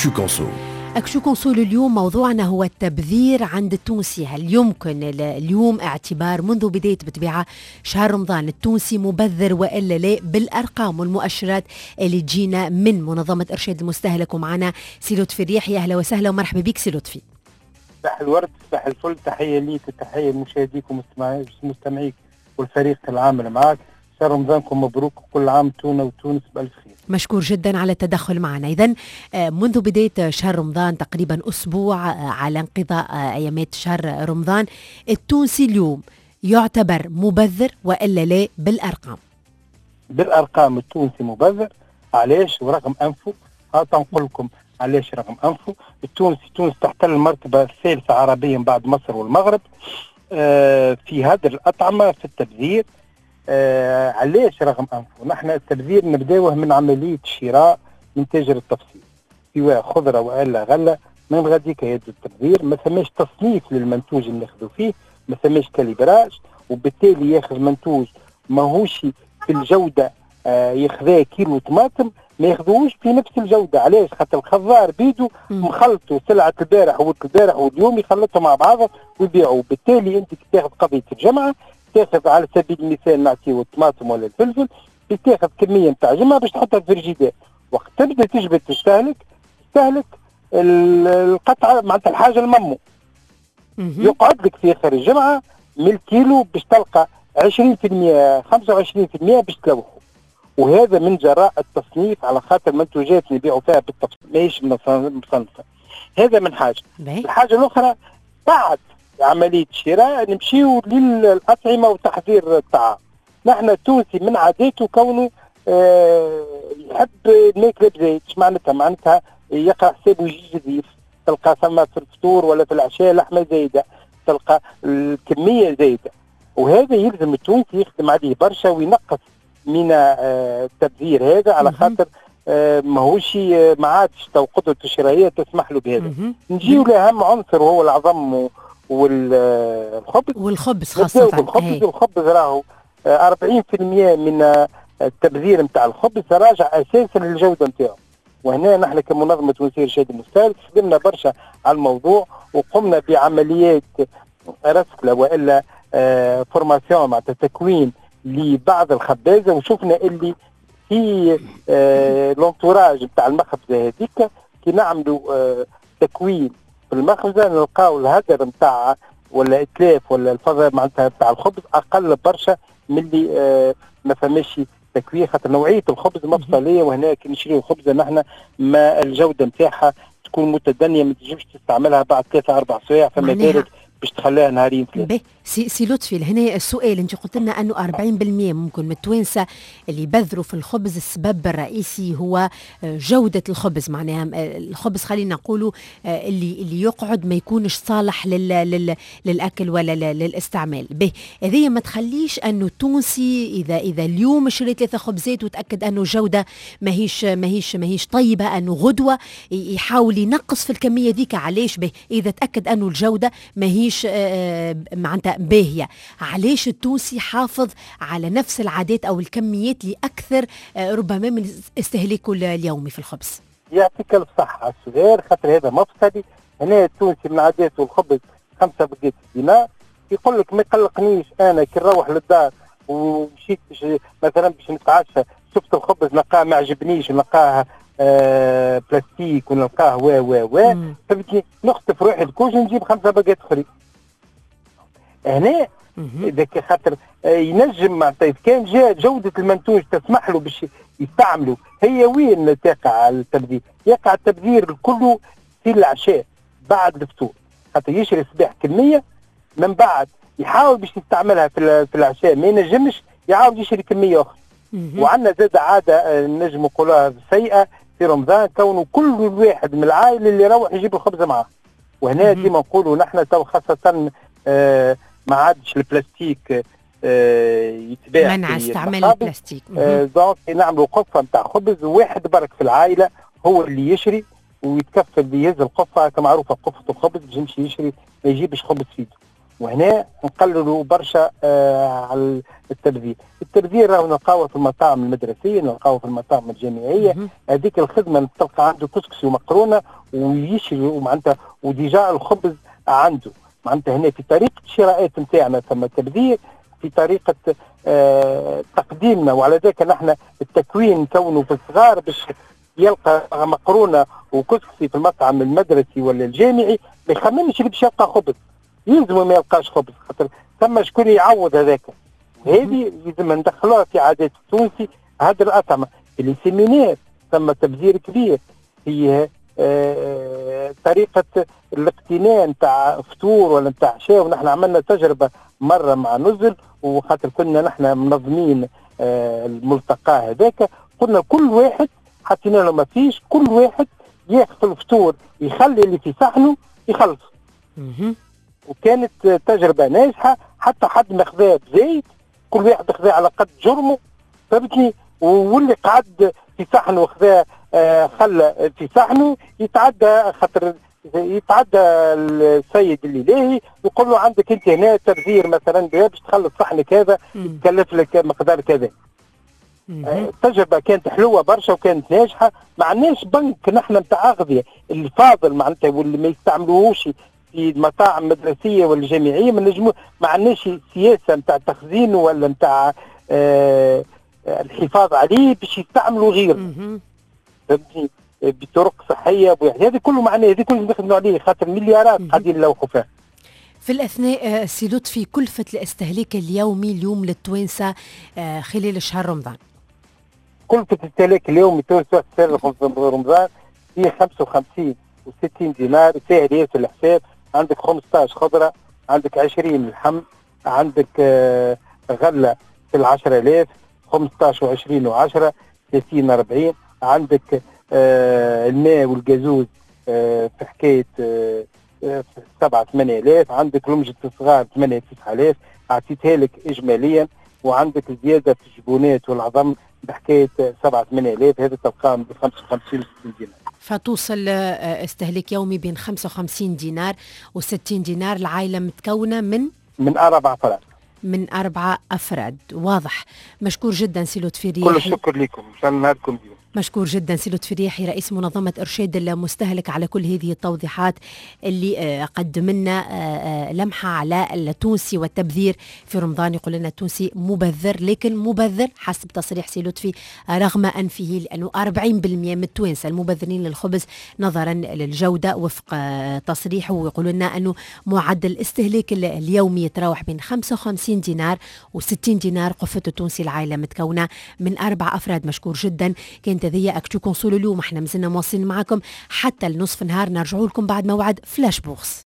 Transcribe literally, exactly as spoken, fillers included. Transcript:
أكشو كونسو. أكشو كونسول اليوم موضوعنا هو التبذير عند التونسي. هل يمكن اليوم اعتبار منذ بداية بطبيعة شهر رمضان التونسي مبذر وإلا لا، بالأرقام والمؤشرات اللي تجينا من منظمة إرشاد المستهلك؟ ومعنا سي لطفي الرياحي. أهلا وسهلا ومرحبا بك سي لطفي. صباح الورد، صباح الفل، تحية ليك وتحية لمشاهديك ومستمعيك والفريق العامل معك. شهر رمضانكم مبروك وكل عام تونا وتونس بألف خير. مشكور جدا على التدخل معنا. إذن منذ بداية شهر رمضان تقريبا أسبوع على انقضاء أيامات شهر رمضان، التونسي اليوم يعتبر مبذر وإلا لا بالأرقام؟ بالأرقام التونسي مبذر. علاش؟ ورقم أنفه هات نقول لكم علاش رقم أنفه. التونسي تونس تحتل المرتبة الثالثة عربيا بعد مصر والمغرب آه في هذه الأطعمة في التبذير. آه علاش رغم أنفه؟ نحن التبذير نبداوه من عملية شراء من تاجر التفصيل سواء خضرة وإلا غلة، من غاديك يد التبذير. ما ثماش تصنيف للمنتوج اللي ناخذوا فيه، ما ثماش كاليبراج، وبالتالي ياخذ منتوج ماهوش في الجودة. آه ياخذاه كيلو طماطم ما ياخذوش في نفس الجودة. علاش؟ خاطر الخضار بيدو مخلطوا سلعة البارح والبارح واليوم يخلطوا مع بعضها ويبيعوا. بالتالي أنت تاخذ قضية الجمعة، تاخذ على سبيل المثال نعطيو الطماطم ولا الفلفل، تاخذ كميه نتاع جمعه باش تحطها في الفريجيدير، وقت تبدا تجبد تستهلك تستهلك القطعه معناتها الحاجه الممو يقعد لك في اخر الجمعه من الكيلو باش تلقى عشرين بالمئة خمسة وعشرين بالمئة باش تلوحوا. وهذا من جراء التصنيف، على خاطر المنتوجات اللي يبيعوا فيها بالتفصيل ماهيش مصنفه. هذا من حاجه. الحاجه الاخرى بعد عملية شراء نمشيو للأطعمة وتحضير الطعام. نحن التونسي من عاداته كونه آه يحب الماكلة بزيت. معناتها معناتها يقرأ حسابه يجي جديف، تلقى ثم في الفطور ولا في العشاء لحمة زايدة، تلقى الكمية زايدة. وهذا يلزم التونسي يخدم عليه برشا وينقص من آه التبذير هذا، على خاطر آه ماهوش ما عادش تو قدرته الشرائية تسمح له بهذا. نجيو لأهم عنصر وهو العظم والخبز والخبز خاصة. الخبز والخبز راهو أربعين بالمئة من التبذير نتاع الخبز راجع أساسا للجودة نتاعو. وهنا نحن كمنظمة تونسية إرشاد المستهلك خدمنا برشا على الموضوع وقمنا بعمليات رسكلة وإلا آه فورماسيون معناتها تكوين لبعض الخبازة، وشفنا اللي في آه لونتوراج نتاع المخبزة هذيك كي نعملوا آه تكوين في المخبزة نلقاو الهدر نتاع ولا اتلاف ولا الفضاء معناتها نتاع الخبز اقل برشا من اللي آه ما فماش تكوين، خاطر نوعيه الخبز مفصليه. وهنا كي نشريو خبزه نحن ما الجوده نتاعها تكون متدنيه، ما تجيبش تستعملها بعد ثلاثة أربع سوايع فما ذلك باش تخليها نهارين ثلاثه. سي, سي لطفي، هنا السؤال انت قلت لنا انه أربعين بالمئة ممكن من التوانسه اللي يبذروا في الخبز السبب الرئيسي هو جوده الخبز. معناها الخبز خلينا نقولوا اللي اللي يقعد ما يكونش صالح لل لل للاكل ولا للاستعمال به. هذه ما تخليش انه التونسي اذا اذا اليوم شريت ثلاثه خبزات وتاكد انه الجوده ماهيش ماهيش ماهيش طيبه، انه غدوه يحاول ينقص في الكميه ذيك. علاش به؟ اذا تاكد انه الجوده ماهيش معناتها باهية. علاش التونسي حافظ على نفس العادات أو الكميات لأكثر ربما من استهلاكه اليومي في الخبز؟ يعطيك الصحة على السؤال، خاطر هذا مفصلي. هنا التونسي من عاداته الخبز خمسة بقيت دينار، يقول لك ما يقلقنيش أنا كي نروح للدار ومشيت مثلا باش نتعشى شفت الخبز نلقاه ما عجبنيش، نلقاه آه بلاستيك ونلقاه وا وا وا فبتني نخطف روحي الكوش نجيب خمسة بقيت أخرى. هنا اذا خاطر ينجم معناتها اذا كان جاء جوده المنتوج تسمح له باش يستعمله. هي وين تقع التبذير؟ يقع التبذير كله في العشاء بعد الفطور، خاطر يشري الصباح كميه من بعد يحاول باش يستعملها في في العشاء ما ينجمش يعاود يشري كميه اخرى. وعندنا زاد عاده نجم نقولها سيئه في رمضان، كونه كل واحد من العائله اللي يروح يجيب الخبز معاه. وهنا ديما نقولوا نحن تو خاصه آه ما عادش البلاستيك آه يتباع منع استعمال البلاستيك. آه دونك نعملوا قفه نتاع خبز وواحد برك في العائله هو اللي يشري ويتكفل بيهز القفه كمعروفه قفه الخبز باش يمشي يشري ما يجيبش خبز في يده. وهنا نقللوا برشا آه على التبذير. التبذير راهو نلقاوه في المطاعم المدرسيه، نلقاوه في المطاعم الجامعيه. هذيك الخدمه تلقى عنده كسكسي ومقرونه ويشري ومعناتها وديجا الخبز عنده، معناتها هنا في طريقه الشراءات نتاعنا ثم تبذير، في طريقه آه تقديمنا، وعلى ذلك نحن التكوين نكونه في الصغار باش يلقى مقرونه وكسكسي في المطعم المدرسي ولا الجامعي ما يخممش باش يلقى خبز، يلزم ما يلقاش خبز خاطر ثم شكون يعوض هذاك. هذه لازم ندخلوها في عادات التونسي. هذه الأطعمة في السيمينار ثم تبذير كبير في آه طريقة الاقتناء نتاع فطور ولا نتاع عشاء. ونحن عملنا تجربة مرة مع نزل، وخاطر كنا نحن منظمين آه الملتقى هذاك، قلنا كل واحد حطينا له ما فيش، كل واحد ياخذ الفطور يخلي اللي في صحنه يخلصه. وكانت تجربة ناجحة، حتى حد ما خذاه بزيت، كل واحد خذاه على قد جرمه، فهمتني؟ واللي قعد في صحنه وخذاه آه خلى في صحنه يتعدى، خاطر يتعدى السيد اللي لاهي يقول له عندك انت هنا تبذير مثلا باش تخلص صحنك هذا يتكلف لك مقدار كذا. التجربة كانت حلوة برشا وكانت ناجحة. ما عندناش بنك نحن نتاع أغذية الفاضل معناتها واللي ما يستعملوهوش في المطاعم المدرسية ولا الجامعية، ما نجمو ما عندناش سياسة نتاع تخزين ولا نتاع آه الحفاظ عليه باش يستعملوا غيره. فهمتني؟ بطرق صحية، هذا كله معناه هذا كله نخدموا عليه خاطر مليارات قاعدين نلوحوا فيها. في الأثناء سي لطفي، كلفة الاستهلاك اليومي اليوم للتوانسة خلال شهر رمضان؟ كلفة الاستهلاك اليومي للتوانسة خلال رمضان هي خمسة وخمسين وستين دينار. سهل ياسر الحساب. عندك خمسطاش خضرة، عندك عشرين لحم، عندك آه غلة في العشرة آلاف، خمسطاش وعشرين وعشرة، ثلاثين أربعين. عندك آه الماء والجازوز آه في حكاية آه سبعة ثمانية آلاف. عندك لمجة الصغار ثمانية تسعة آلاف، أعطيتها لك إجماليا. وعندك الزيادة في الجبونات والعظم بحكاية سبعة ثمانية آلاف، هذا تلقاهم ب خمسة وخمسين وستين دينار. فتوصل استهلاك يومي بين خمسة وخمسين دينار وستين دينار. العائلة متكونة من من أربع أفراد. من أربعة أفراد، واضح. مشكور جدا سي لطفي رياحي. كل الشكر لكم، إن شاء الله نهاركم ديما. مشكور جدا سي لطفي رياحي، رئيس منظمة إرشاد المستهلك، على كل هذه التوضيحات اللي قدم لنا لمحة على التونسي والتبذير في رمضان. يقول لنا التونسي مبذر، لكن مبذر حسب تصريح سي لطفي رغم أنفه، لأنه أربعين بالمئة من التوانسة المبذرين للخبز نظرا للجودة وفق تصريحه. ويقول لنا أنه معدل الاستهلاك اليومي يتراوح بين خمسة وخمسين دينار وستين دينار. قفة التونسي العائلة متكونة من أربع أفراد. مشكور جدا. كانت هذه أكتو كونسول اليوم، احنا مازلنا مواصلين معكم حتى النصف نهار. نرجعوا لكم بعد موعد فلاش بوكس.